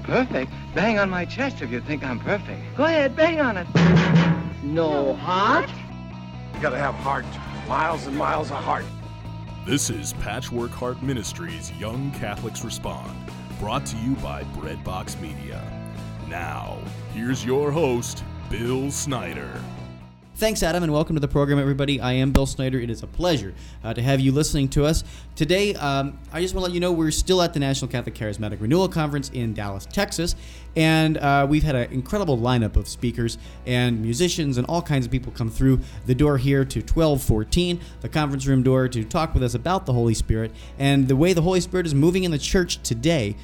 Perfect? Bang on my chest if you think I'm perfect. Go ahead, bang on it. No heart? You gotta have heart. Miles and miles of heart. This is Patchwork Heart Ministries Young Catholics Respond, brought to you by Breadbox Media. Now, here's your host, Bill Snyder. Thanks, Adam, and welcome to the program, everybody. I am Bill Snyder. It is a pleasure to have you listening to us. Today, I just want to let you know we're still at the National Catholic Charismatic Renewal Conference in Dallas, Texas, and we've had an incredible lineup of speakers and musicians and all kinds of people come through the door here to 1214, the conference room door, to talk with us about the Holy Spirit and the way the Holy Spirit is moving in the church today.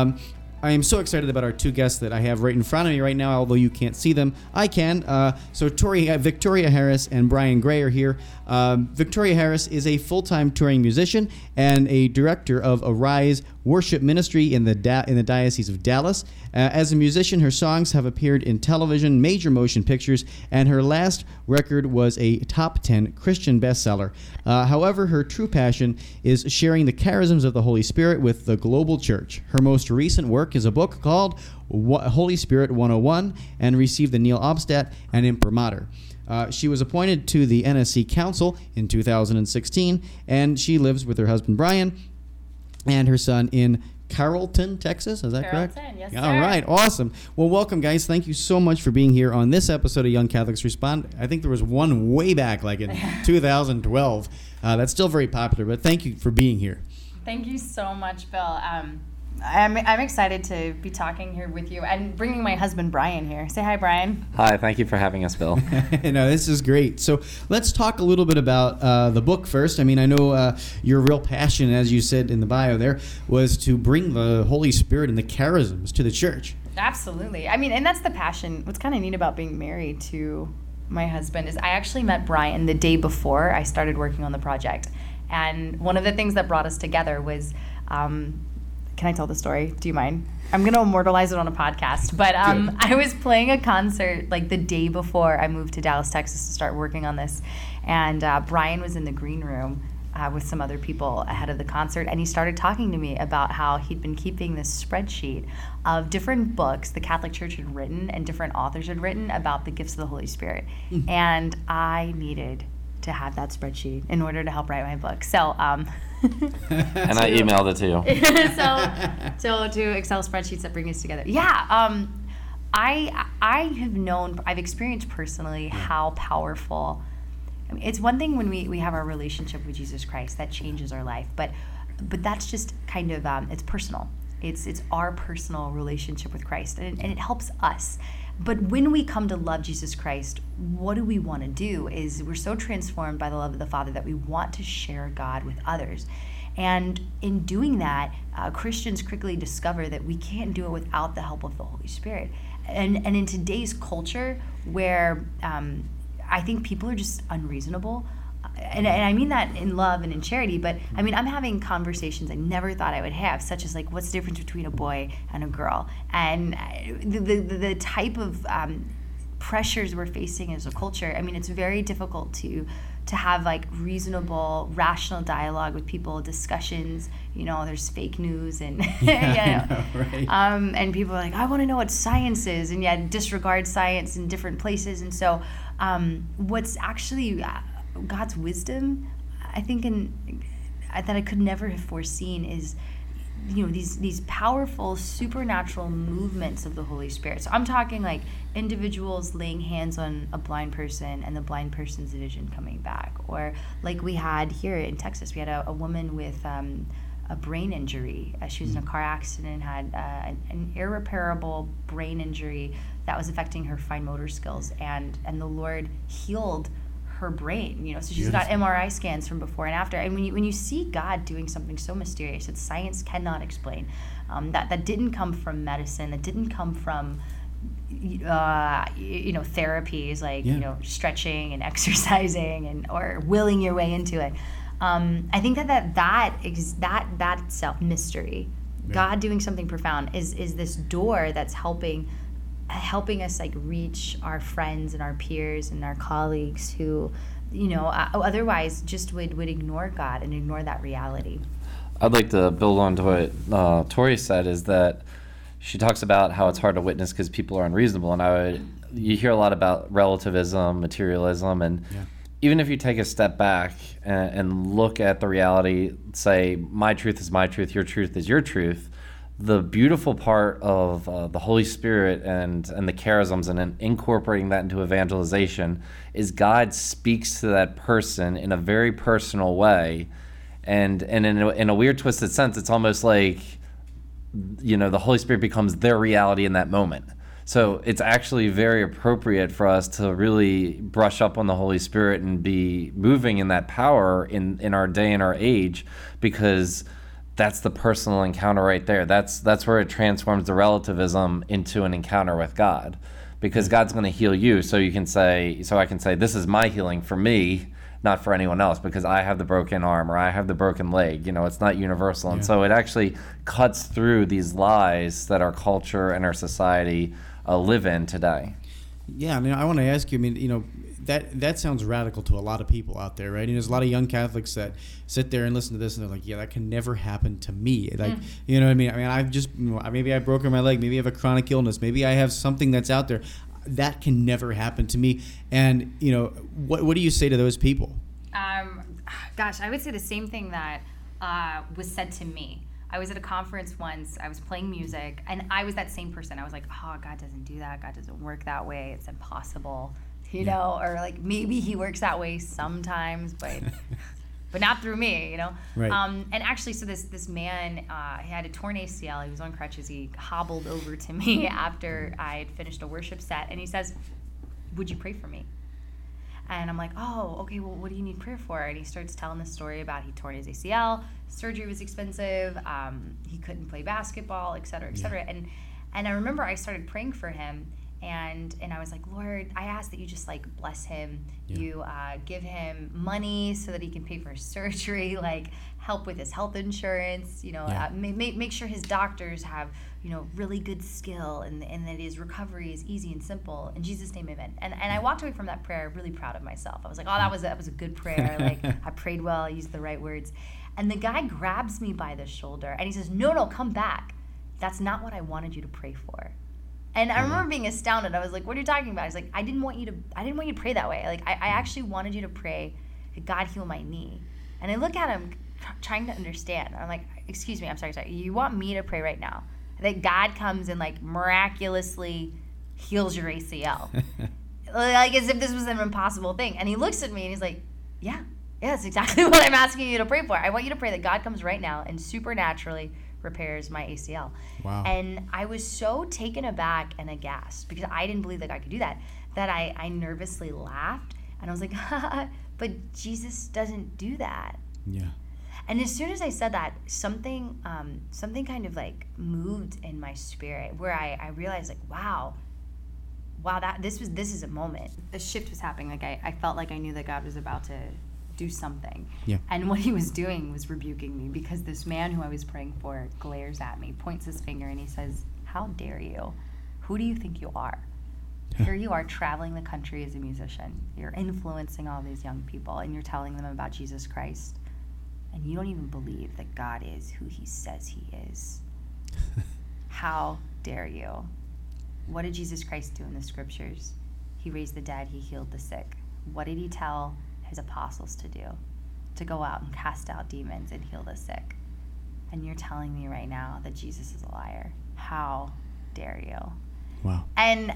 I am so excited about our two guests that I have right in front of me right now, although you can't see them. I can. So Victoria Harris and Brian Gray are here. Victoria Harris is a full-time touring musician and a director of Arise Worship Ministry in the Diocese of Dallas. As a musician, her songs have appeared in television, major motion pictures, and her last record was a top 10 Christian bestseller. However, her true passion is sharing the charisms of the Holy Spirit with the global church. Her most recent work is a book called Holy Spirit 101 and received the Neil Obstat and Imprimatur. She was appointed to the NSC Council in 2016, and she lives with her husband Brian and her son in Carrollton, Texas. Is that correct? Carrollton, yes, sir. All right, awesome. Well, welcome, guys. Thank you so much for being here on this episode of Young Catholics Respond. I think there was one way back, like in 2012. That's still very popular, but thank you for being here. Thank you so much, Bill. I'm excited to be talking here with you and bringing my husband Brian here. Say hi, Brian. Hi, thank you for having us, Bill. No, this is great. So let's talk a little bit about the book first. I mean, I know your real passion, as you said in the bio there, was to bring the Holy Spirit and the charisms to the church. Absolutely. I mean, and that's the passion. What's kind of neat about being married to my husband is I actually met Brian the day before I started working on the project. And one of the things that brought us together was... can I tell the story? Do you mind? I'm going to immortalize it on a podcast. But I was playing a concert like the day before I moved to Dallas, Texas to start working on this. And Brian was in the green room with some other people ahead of the concert. And he started talking to me about how he'd been keeping this spreadsheet of different books the Catholic Church had written and different authors had written about the gifts of the Holy Spirit. And I needed to have that spreadsheet in order to help write my book. So... and I emailed it to you. so to Excel spreadsheets that bring us together. Yeah, I've experienced personally how powerful. I mean, it's one thing when we have our relationship with Jesus Christ that changes our life, but that's just kind of it's personal. It's our personal relationship with Christ, and it helps us. But when we come to love Jesus Christ, what do we want to do is we're so transformed by the love of the Father that we want to share God with others. And in doing that, Christians quickly discover that we can't do it without the help of the Holy Spirit. And in today's culture where I think people are just unreasonable, and I mean that in love and in charity, but I mean, I'm having conversations I never thought I would have, such as like, what's the difference between a boy and a girl? And the type of pressures we're facing as a culture, I mean, it's very difficult to have like reasonable, rational dialogue with people, discussions, there's fake news and, Right. And people are like, I want to know what science is, and yet disregard science in different places. And so what's actually... God's wisdom, I think, that I could never have foreseen is, these powerful supernatural movements of the Holy Spirit. So I'm talking like individuals laying hands on a blind person and the blind person's vision coming back, or like we had here in Texas, we had a woman with a brain injury. She was in a car accident, had an irreparable brain injury that was affecting her fine motor skills, and the Lord healed her brain, so she's got MRI scans from before and after. And when you see God doing something so mysterious that science cannot explain, that didn't come from medicine, that didn't come from therapies like stretching and exercising or willing your way into it. I think that self mystery, right. God doing something profound is this door that's helping us like reach our friends and our peers and our colleagues who otherwise just would ignore God and ignore that reality. I'd like to build on to what Tori said, is that she talks about how it's hard to witness because people are unreasonable. And you hear a lot about relativism, materialism, and even if you take a step back and look at the reality, say, my truth is my truth, your truth is your truth, the beautiful part of the Holy Spirit and the charisms and incorporating that into evangelization is God speaks to that person in a very personal way. And in a weird, twisted sense, it's almost like, the Holy Spirit becomes their reality in that moment. So it's actually very appropriate for us to really brush up on the Holy Spirit and be moving in that power in our day and our age, because that's the personal encounter right there. That's where it transforms the relativism into an encounter with God, because God's going to heal you. So I can say, this is my healing for me, not for anyone else, because I have the broken arm or I have the broken leg. It's not universal. And so it actually cuts through these lies that our culture and our society live in today. Yeah, I mean, I want to ask you, that sounds radical to a lot of people out there, right? And there's a lot of young Catholics that sit there and listen to this and they're like, yeah, that can never happen to me. Like, you know what I mean? I mean, I've just, maybe I've broken my leg, maybe I have a chronic illness, maybe I have something that's out there. That can never happen to me. And, what do you say to those people? Gosh, I would say the same thing that was said to me. I was at a conference once, I was playing music, and I was that same person. I was like, oh, God doesn't do that. God doesn't work that way. It's impossible, or like maybe he works that way sometimes, but not through me, Right. And actually, so this man, he had a torn ACL. He was on crutches. He hobbled over to me after I had finished a worship set, and he says, would you pray for me? And I'm like, oh, okay, well, what do you need prayer for? And he starts telling the story about he tore his ACL, surgery was expensive, he couldn't play basketball, et cetera, et cetera. And I remember I started praying for him, and I was like, Lord, I ask that you just like bless him, you give him money so that he can pay for his surgery, like help with his health insurance, make sure his doctors have really good skill and that his recovery is easy and simple. In Jesus' name, amen. And I walked away from that prayer really proud of myself. I was like, oh, that was a good prayer. Like I prayed well, I used the right words. And the guy grabs me by the shoulder and he says, no, come back. That's not what I wanted you to pray for. And I remember being astounded. I was like, what are you talking about? He's like, I didn't want you to pray that way. Like I actually wanted you to pray that God heal my knee. And I look at him trying to understand. I'm like, excuse me, I'm sorry. You want me to pray right now that God comes and like miraculously heals your ACL? Like as if this was an impossible thing. And he looks at me and he's like, yeah, that's exactly what I'm asking you to pray for. I want you to pray that God comes right now and supernaturally repairs my ACL. Wow. And I was so taken aback and aghast because I didn't believe that God could do that I nervously laughed and I was like, but Jesus doesn't do that. Yeah. And as soon as I said that, something kind of like moved in my spirit where I realized like, wow, that this is a moment. A shift was happening. Like I felt like I knew that God was about to do something. Yeah. And what he was doing was rebuking me because this man who I was praying for glares at me, points his finger, and he says, how dare you? Who do you think you are? Here you are traveling the country as a musician. You're influencing all these young people, and you're telling them about Jesus Christ. And you don't even believe that God is who he says he is. How dare you? What did Jesus Christ do in the scriptures? He raised the dead, he healed the sick. What did he tell his apostles to do? To go out and cast out demons and heal the sick. And you're telling me right now that Jesus is a liar. How dare you? Wow. And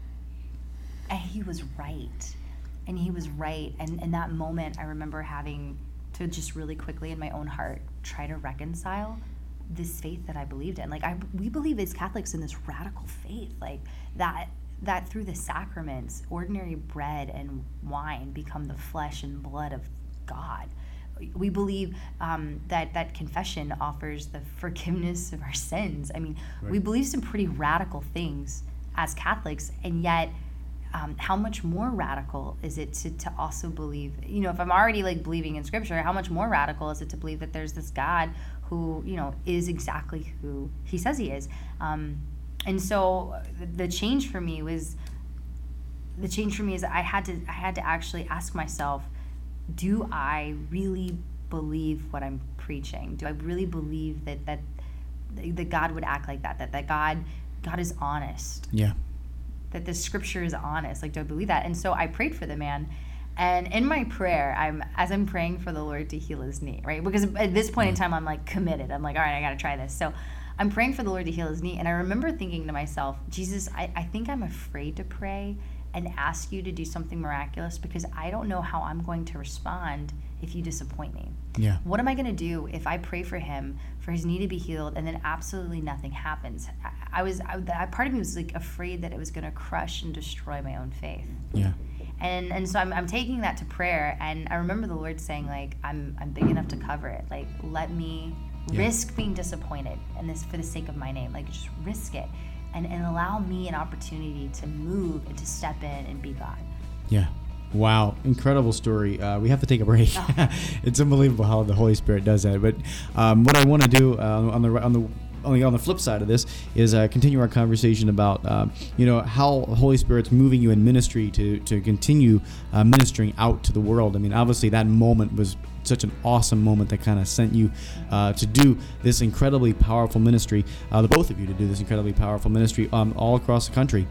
he was right. And he was right. And in that moment, I remember having to just really quickly in my own heart try to reconcile this faith that I believed in. Like we believe as Catholics in this radical faith, like that through the sacraments, ordinary bread and wine become the flesh and blood of God. We believe that confession offers the forgiveness of our sins. I mean, right. We believe some pretty radical things as Catholics, and yet how much more radical is it to also believe, if I'm already like believing in scripture, how much more radical is it to believe that there's this God who, is exactly who he says he is. And so the change for me is that I had to actually ask myself, do I really believe what I'm preaching? Do I really believe that that God would act like that God is honest. Yeah. That the scripture is honest. Like, do I believe that? And so I prayed for the man. And in my prayer, as I'm praying for the Lord to heal his knee, right? Because at this point in time, I'm like committed. I'm like, all right, I got to try this. So I'm praying for the Lord to heal his knee. And I remember thinking to myself, Jesus, I think I'm afraid to pray and ask you to do something miraculous because I don't know how I'm going to respond if you disappoint me. Yeah. What am I going to do if I pray for him, for his knee to be healed, and then absolutely nothing happens? Part of me was like afraid that it was going to crush and destroy my own faith. Yeah. And so I'm taking that to prayer, and I remember the Lord saying, like, I'm big enough to cover it. Like, let me risk being disappointed, and this for the sake of my name. Like, just risk it, and allow me an opportunity to move and to step in and be God. Yeah. Wow, incredible story. We have to take a break. It's unbelievable how the Holy Spirit does that. But what I want to do on the flip side of this is continue our conversation about how the Holy Spirit's moving you in ministry to continue ministering out to the world. I mean, obviously that moment was such an awesome moment that kind of sent you to do this incredibly powerful ministry, the both of you to do this incredibly powerful ministry all across the country.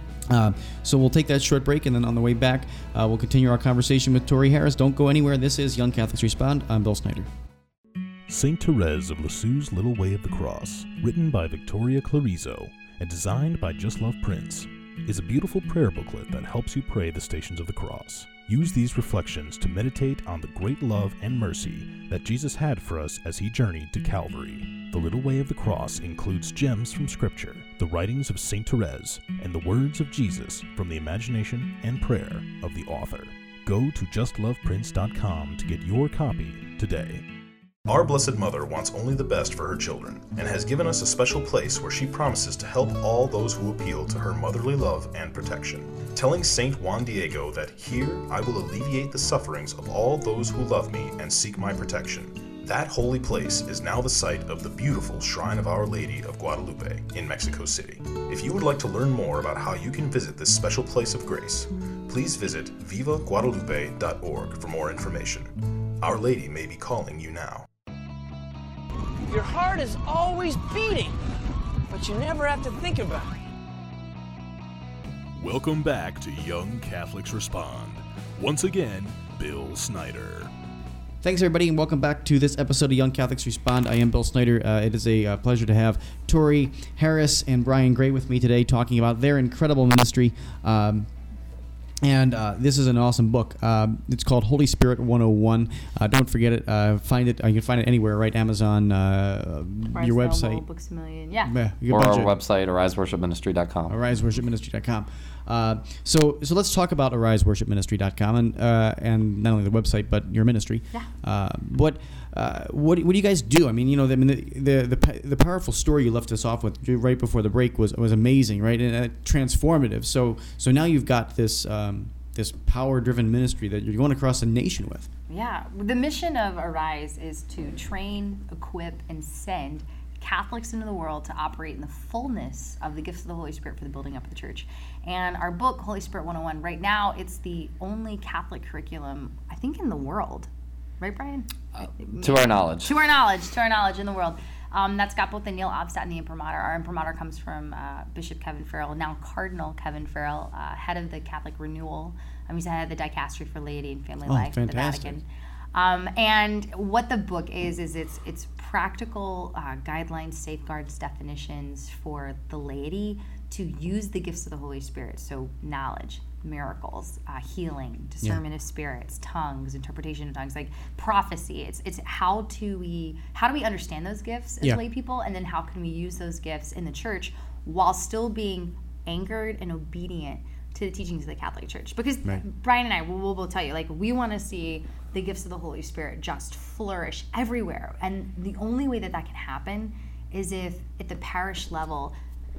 So we'll take that short break, and then on the way back, we'll continue our conversation with Tori Harris. Don't go anywhere. This is Young Catholics Respond. I'm Bill Snyder. Saint Therese of Lisieux's Little Way of the Cross, written by Victoria Clarizo and designed by Just Love Prince, is a beautiful prayer booklet that helps you pray the Stations of the Cross. Use these reflections to meditate on the great love and mercy that Jesus had for us as he journeyed to Calvary. The Little Way of the Cross includes gems from Scripture, the writings of Saint Therese, and the words of Jesus from the imagination and prayer of the author. Go to justloveprince.com to get your copy today. Our Blessed Mother wants only the best for her children and has given us a special place where she promises to help all those who appeal to her motherly love and protection. Telling Saint Juan Diego that here I will alleviate the sufferings of all those who love me and seek my protection. That holy place is now the site of the beautiful Shrine of Our Lady of Guadalupe in Mexico City. If you would like to learn more about how you can visit this special place of grace, please visit vivaguadalupe.org for more information. Our Lady may be calling you now. Your heart is always beating, but you never have to think about it. Welcome back to Young Catholics Respond. Once again, Bill Snyder. Thanks, everybody, and welcome back to this episode of Young Catholics Respond. I am Bill Snyder. It is a pleasure to have Tori Harris and Brian Gray with me today talking about their incredible ministry. And this is an awesome book. It's called Holy Spirit 101. Don't forget it. Find it. You can find it anywhere, right? Amazon, your website. Books A Million. Yeah. Or our website, ariseworshipministry.com. ariseworshipministry.com. So let's talk about ariseworshipministry.com and not only the website but your ministry. Yeah. What do you guys do? I mean, the powerful story you left us off with right before the break was amazing, right? And transformative. So now you've got this this power-driven ministry that you're going across the nation with. Yeah. The mission of Arise is to train, equip, and send Catholics into the world to operate in the fullness of the gifts of the Holy Spirit for the building up of the church. And our book, Holy Spirit 101, right now, it's the only Catholic curriculum, I think, in the world. Right, Brian? To our knowledge. To our knowledge in the world. That's got both the Neil Obstat and the imprimatur. Our imprimatur comes from Bishop Kevin Farrell, now Cardinal Kevin Farrell, head of the Catholic Renewal. He's head of the Dicastery for Laity and Family Life at the Vatican. And what the book is it's practical guidelines, safeguards, definitions for the laity to use the gifts of the Holy Spirit. So knowledge, miracles, healing, discernment of spirits, tongues, interpretation of tongues, like prophecy. It's how do we understand those gifts as lay people, and then how can we use those gifts in the church while still being anchored and obedient to the teachings of the Catholic Church? Because Brian and I will both tell you, like, we want to see the gifts of the Holy Spirit just flourish everywhere, and the only way that can happen is if at the parish level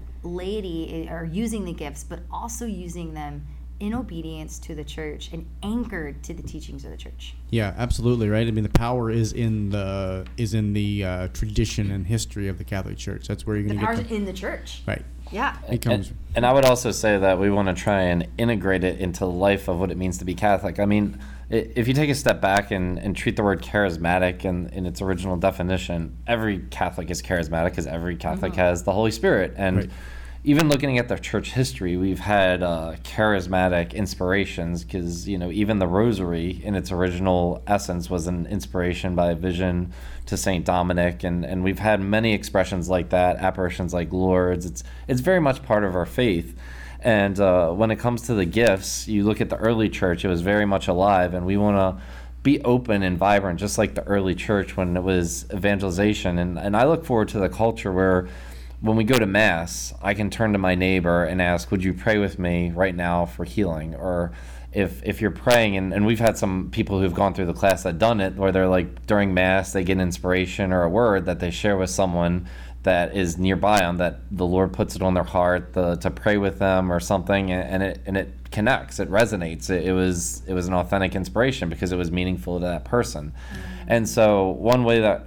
laity are using the gifts, but also using them in obedience to the church and anchored to the teachings of the church. Yeah, absolutely, right. I mean, the power is in the tradition and history of the Catholic Church. That's where you're going to get the power in the church. Right. Yeah. And I would also say that we want to try and integrate it into the life of what it means to be Catholic. I mean, if you take a step back and treat the word charismatic in its original definition, every Catholic is charismatic because every Catholic has the Holy Spirit. And even looking at the church history, we've had charismatic inspirations because, even the Rosary in its original essence was an inspiration by a vision to St. Dominic. And we've had many expressions like that, apparitions like Lourdes. It's very much part of our faith. And when it comes to the gifts, you look at the early church, it was very much alive. And we want to be open and vibrant, just like the early church when it was evangelization. And I look forward to the culture where when we go to Mass, I can turn to my neighbor and ask, would you pray with me right now for healing? Or if you're praying, and we've had some people who've gone through the class that done it, where they're like, during Mass, they get an inspiration or a word that they share with someone that is nearby them, that the Lord puts it on their heart to pray with them or something, and it connects, it resonates. It was an authentic inspiration because it was meaningful to that person. And so one way that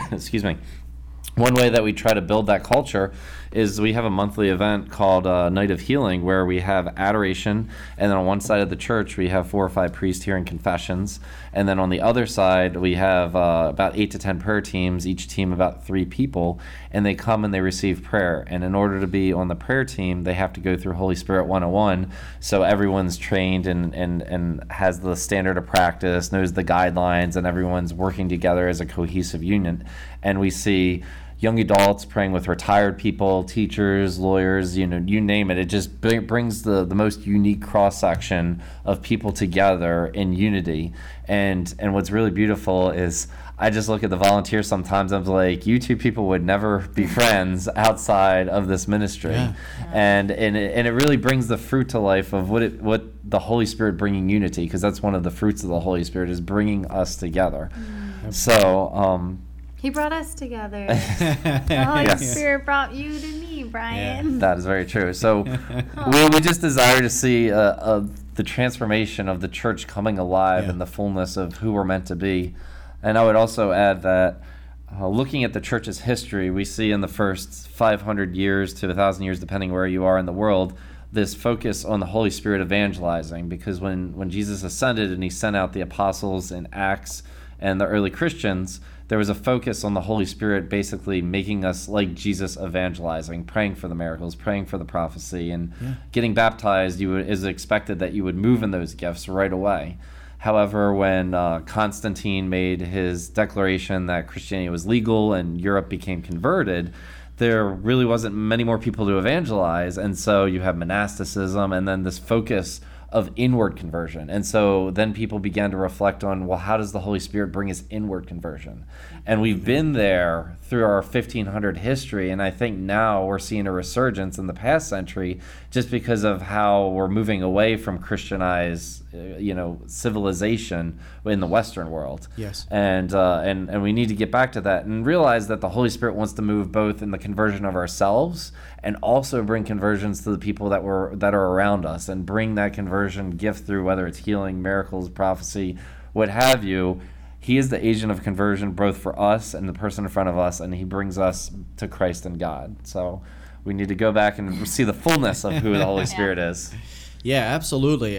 one way that we try to build that culture is we have a monthly event called Night of Healing, where we have adoration, and then on one side of the church we have 4 or 5 priests hearing confessions, and then on the other side we have about 8 to 10 prayer teams, each team about 3 people, and they come and they receive prayer. And in order to be on the prayer team, they have to go through Holy Spirit 101, so everyone's trained and has the standard of practice, knows the guidelines, and everyone's working together as a cohesive unit. And we see young adults praying with retired people, teachers, lawyers, you name it. It just brings the most unique cross-section of people together in unity. And what's really beautiful is I just look at the volunteers sometimes, I'm like, you two people would never be friends outside of this ministry. Yeah. And it really brings the fruit to life of what the Holy Spirit bringing unity, because that's one of the fruits of the Holy Spirit, is bringing us together. So He brought us together. The Holy Spirit brought you to me, Brian. Yeah, that is very true. So we just desire to see the transformation of the church coming alive in the fullness of who we're meant to be. And I would also add that looking at the church's history, we see in the first 500 years to 1,000 years, depending where you are in the world, this focus on the Holy Spirit evangelizing. Because when Jesus ascended and he sent out the apostles in Acts and the early Christians, there was a focus on the Holy Spirit basically making us like Jesus, evangelizing, praying for the miracles, praying for the prophecy, and getting baptized. Is expected that you would move in those gifts right away. However, when Constantine made his declaration that Christianity was legal and Europe became converted, there really wasn't many more people to evangelize, and so you have monasticism and then this focus of inward conversion. And so then people began to reflect on, well, how does the Holy Spirit bring us inward conversion? And we've been there through our 1500 history, and I think now we're seeing a resurgence in the past century just because of how we're moving away from Christianized civilization in the Western world. Yes. And we need to get back to that and realize that the Holy Spirit wants to move both in the conversion of ourselves and also bring conversions to the people that are around us, and bring that conversion gift through, whether it's healing, miracles, prophecy, what have you. He is the agent of conversion both for us and the person in front of us, and he brings us to Christ and God. So we need to go back and see the fullness of who the Holy Spirit is. Yeah, absolutely.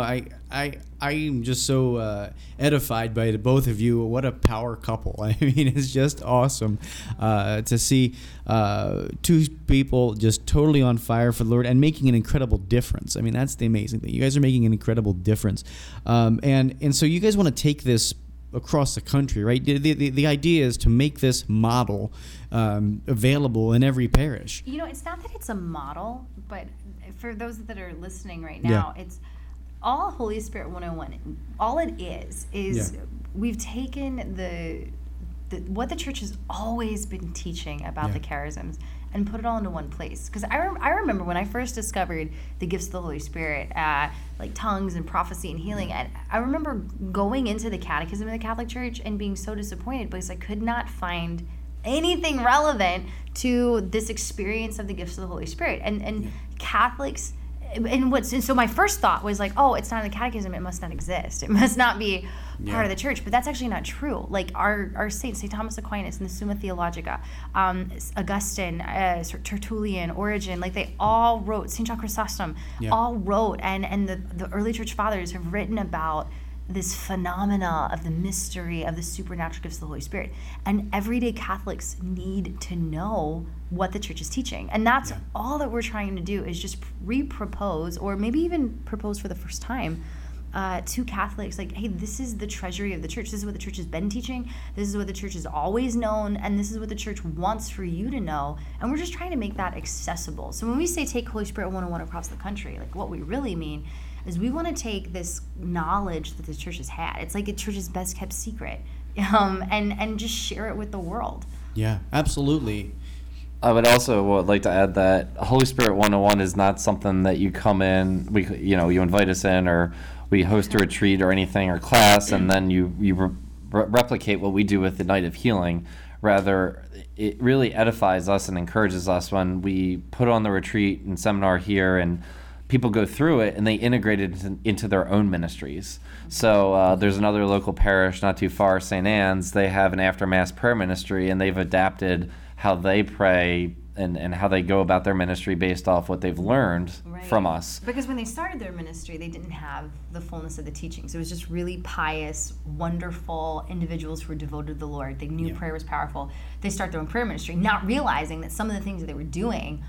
I'm just so edified by the both of you. What a power couple. I mean, it's just awesome to see 2 people just totally on fire for the Lord and making an incredible difference. I mean, that's the amazing thing. You guys are making an incredible difference. And so you guys want to take this across the country, right? The idea is to make this model available in every parish. It's not that it's a model, but for those that are listening right now, it's all Holy Spirit 101. All it is we've taken the what the church has always been teaching about the charisms and put it all into one place. Because I remember when I first discovered the gifts of the Holy Spirit, like tongues and prophecy and healing, and I remember going into the catechism of the Catholic Church and being so disappointed because I could not find anything relevant to this experience of the gifts of the Holy Spirit. And Catholics, and so my first thought was like, oh, it's not in the catechism, it must not exist. It must not be part of the church. But that's actually not true. Like our saints, St. Thomas Aquinas in the Summa Theologica, Augustine, Tertullian, Origen, like they all wrote, St. John Chrysostom, all wrote, and the early church fathers have written about this phenomena of the mystery of the supernatural gifts of the Holy Spirit. And everyday Catholics need to know what the church is teaching. And that's all that we're trying to do, is just re-propose, or maybe even propose for the first time, to Catholics, like, hey, this is the treasury of the church. This is what the church has been teaching. This is what the church has always known. And this is what the church wants for you to know. And we're just trying to make that accessible. So when we say take Holy Spirit 101 across the country, like, what we really mean is we want to take this knowledge that the church has had. It's like a church's best kept secret, and just share it with the world. Yeah, absolutely. I would also like to add that Holy Spirit 101 is not something that you come in, you invite us in, or we host a retreat or anything, or class, and then you replicate what we do with the Night of Healing. Rather, it really edifies us and encourages us when we put on the retreat and seminar here, and people go through it and they integrate it into their own ministries. So there's another local parish not too far, St. Anne's. They have an after-Mass prayer ministry, and they've adapted how they pray and how they go about their ministry based off what they've learned from us. Because when they started their ministry, they didn't have the fullness of the teachings. It was just really pious, wonderful individuals who were devoted to the Lord. They knew prayer was powerful. They start their own prayer ministry, not realizing that some of the things that they were doing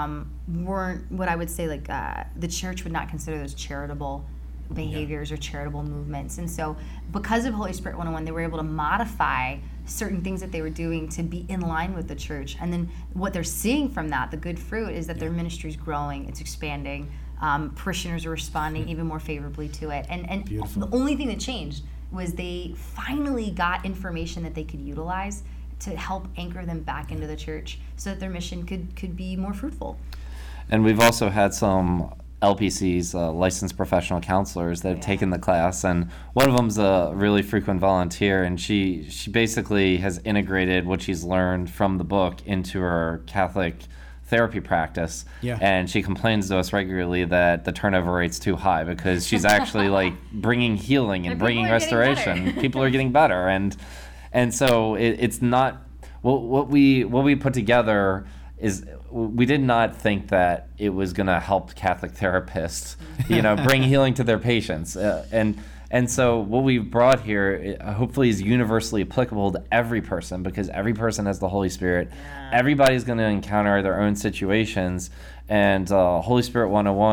weren't what I would say, like, the church would not consider those charitable behaviors or charitable movements. And so because of Holy Spirit 101, they were able to modify certain things that they were doing to be in line with the church. And then what they're seeing from that, the good fruit, is that their ministry is growing, it's expanding, parishioners are responding even more favorably to it. And the only thing that changed was they finally got information that they could utilize to help anchor them back into the church so that their mission could be more fruitful. And we've also had some LPCs, licensed professional counselors, that have taken the class, and one of them's a really frequent volunteer, and she basically has integrated what she's learned from the book into her Catholic therapy practice. And she complains to us regularly that the turnover rate's too high, because she's actually like bringing healing and bringing restoration. People are getting better, and so it's not what we put together is, we did not think that it was going to help Catholic therapists, bring healing to their patients. And so what we've brought here hopefully is universally applicable to every person, because every person has the Holy Spirit. Everybody's going to encounter their own situations. And Holy Spirit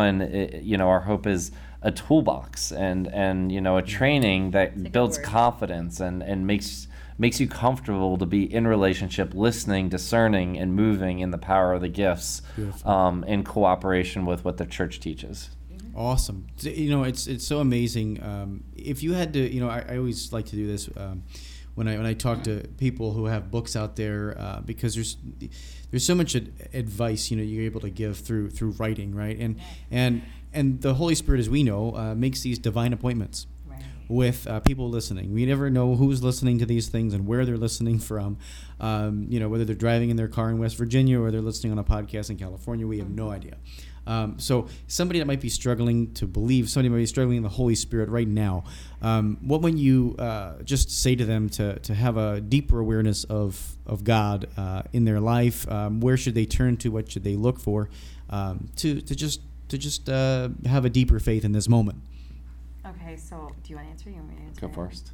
101, our hope is a toolbox and a training that builds confidence and makes you comfortable to be in relationship, listening, discerning, and moving in the power of the gifts, in cooperation with what the church teaches. Awesome. It's so amazing. If you had to, I always like to do this when I talk to people who have books out there, because there's so much advice you're able to give through writing, right? And the Holy Spirit, as we know, makes these divine appointments with people listening. We never know who's listening to these things and where they're listening from. Whether they're driving in their car in West Virginia or they're listening on a podcast in California, we have no idea. So somebody that might be struggling to believe, somebody might be struggling in the Holy Spirit right now, what would you just say to them to have a deeper awareness of God in their life? Where should they turn to? What should they look for to just have a deeper faith in this moment? Okay, so do you want to answer? You want me to answer? Go first.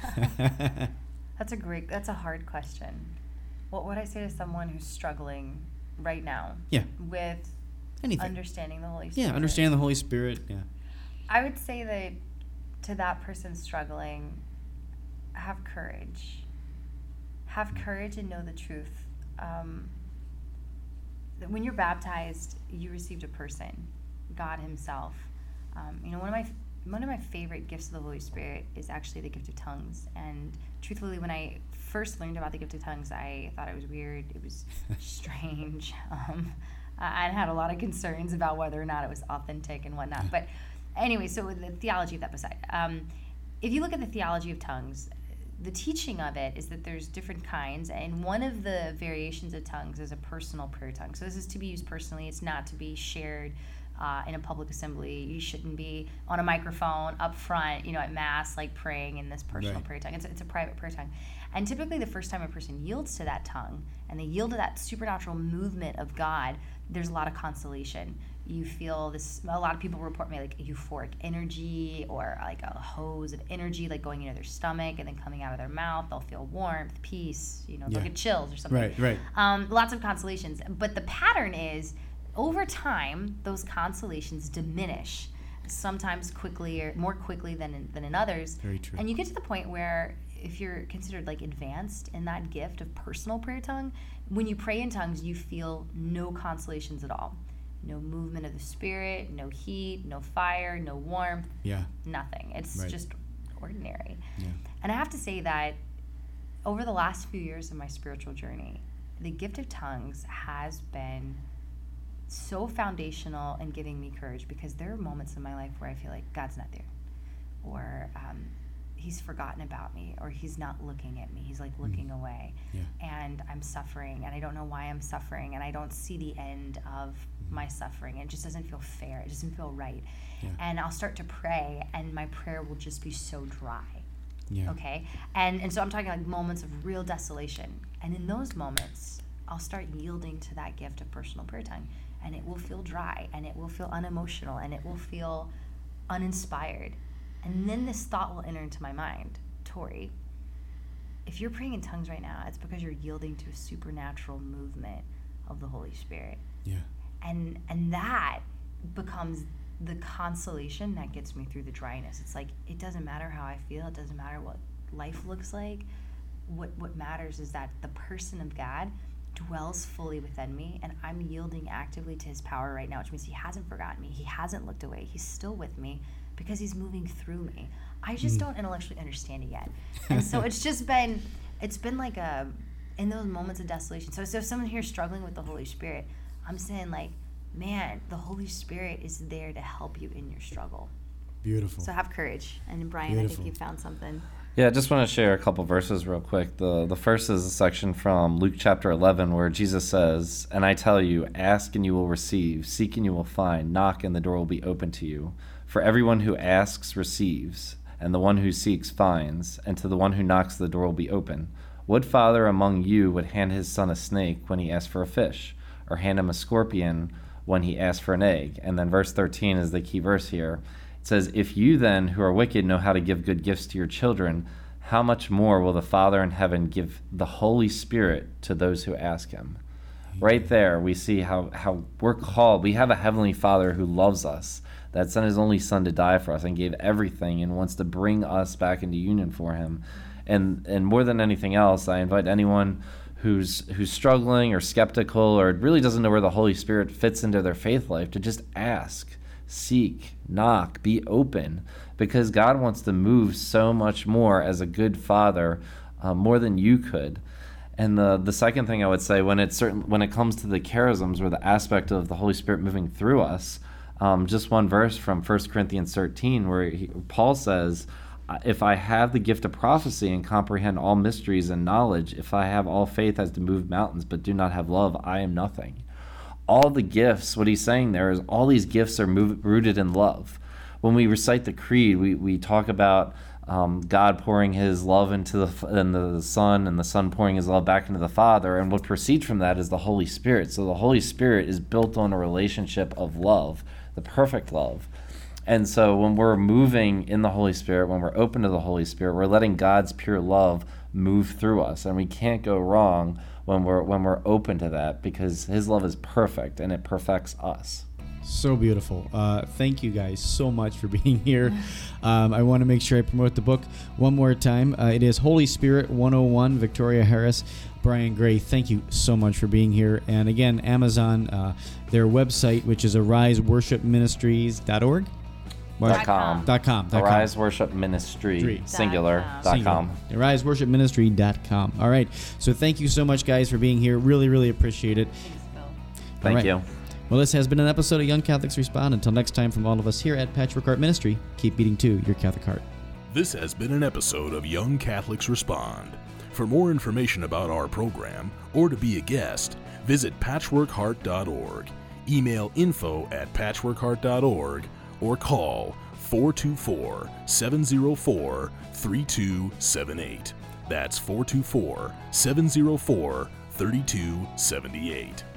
That's a hard question. What would I say to someone who's struggling right now with anything, understanding the Holy Spirit? Yeah, understand the Holy Spirit. Yeah. I would say that to that person struggling, have courage. Have courage and know the truth. That when you're baptized, you received a person, God Himself. One of my favorite gifts of the Holy Spirit is actually the gift of tongues. And truthfully, when I first learned about the gift of tongues, I thought it was weird. It was strange. I had a lot of concerns about whether or not it was authentic and whatnot. But anyway, so the theology of that beside. If you look at the theology of tongues, the teaching of it is that there's different kinds, and one of the variations of tongues is a personal prayer tongue. So this is to be used personally. It's not to be shared in a public assembly. You shouldn't be on a microphone up front, at Mass, like praying in this personal prayer tongue. It's a private prayer tongue. And typically the first time a person yields to that tongue and they yield to that supernatural movement of God, there's a lot of consolation. You feel this, a lot of people report me like euphoric energy or like a hose of energy like going into their stomach and then coming out of their mouth. They'll feel warmth, peace, they'll get chills or something. Right. Lots of consolations. But the pattern is over time, those consolations diminish, sometimes quickly or more quickly than in others. Very true. And you get to the point where if you're considered like advanced in that gift of personal prayer tongue, when you pray in tongues, you feel no consolations at all. No movement of the Spirit, no heat, no fire, no warmth, nothing. It's just ordinary. Yeah. And I have to say that over the last few years of my spiritual journey, the gift of tongues has been so foundational in giving me courage, because there are moments in my life where I feel like God's not there, or he's forgotten about me, or he's not looking at me, he's like looking away, and I'm suffering and I don't know why I'm suffering, and I don't see the end of my suffering. It just doesn't feel fair, it doesn't feel right, and I'll start to pray and my prayer will just be so dry. Okay, and so I'm talking like moments of real desolation, and in those moments I'll start yielding to that gift of personal prayer tongue, and it will feel dry, and it will feel unemotional, and it will feel uninspired. And then this thought will enter into my mind: Tori, if you're praying in tongues right now, it's because you're yielding to a supernatural movement of the Holy Spirit. Yeah. And that becomes the consolation that gets me through the dryness. It's like, it doesn't matter how I feel, it doesn't matter what life looks like. What matters is that the person of God dwells fully within me, and I'm yielding actively to his power right now, which means he hasn't forgotten me, he hasn't looked away, he's still with me, because he's moving through me. I just don't intellectually understand it yet. And so it's been like in those moments of desolation. So if someone here is struggling with the Holy Spirit, I'm saying like, man, the Holy Spirit is there to help you in your struggle. Beautiful. So have courage. And Brian, I think you found something. Yeah, I just want to share a couple verses real quick. The first is a section from Luke chapter 11 where Jesus says, "And I tell you, ask and you will receive, seek and you will find, knock and the door will be open to you. For everyone who asks receives, and the one who seeks finds, and to the one who knocks the door will be open. What father among you would hand his son a snake when he asks for a fish, or hand him a scorpion when he asks for an egg?" And then verse 13 is the key verse here. It says, "If you then, who are wicked, know how to give good gifts to your children, how much more will the Father in heaven give the Holy Spirit to those who ask him?" Right there, we see how we're called. We have a heavenly Father who loves us, that sent his only son to die for us and gave everything and wants to bring us back into union for him. And more than anything else, I invite anyone who's struggling or skeptical or really doesn't know where the Holy Spirit fits into their faith life to just ask, seek, knock, be open, because God wants to move so much more as a good father, more than you could. And the second thing I would say, when it comes to the charisms or the aspect of the Holy Spirit moving through us, just one verse from 1 Corinthians 13 where Paul says, "If I have the gift of prophecy and comprehend all mysteries and knowledge, if I have all faith as to move mountains but do not have love, I am nothing." All the gifts, what he's saying there is all these gifts are rooted in love. When we recite the creed, we talk about God pouring his love into the Son, and the Son pouring his love back into the Father, and what proceeds from that is the Holy Spirit. So the Holy Spirit is built on a relationship of love, the perfect love. And so when we're moving in the Holy Spirit, when we're open to the Holy Spirit, we're letting God's pure love move through us, and we can't go wrong when we're open to that, because his love is perfect and it perfects us. So beautiful. Thank you guys so much for being here. I want to make sure I promote the book one more time. It is Holy Spirit 101, Victoria Harris, Brian Gray. Thank you so much for being here. And again, Amazon, their website, which is ariseworshipministries.org. .com. Arise Worship Ministry, singular.com. ariseworshipministry.com. All right. So thank you so much, guys, for being here. Really, really appreciate it. Thank you. Well, this has been an episode of Young Catholics Respond. Until next time, from all of us here at Patchwork Heart Ministry, keep beating to your Catholic heart. This has been an episode of Young Catholics Respond. For more information about our program or to be a guest, visit patchworkheart.org. Email info@patchworkheart.org or call 424-704-3278. That's 424-704-3278.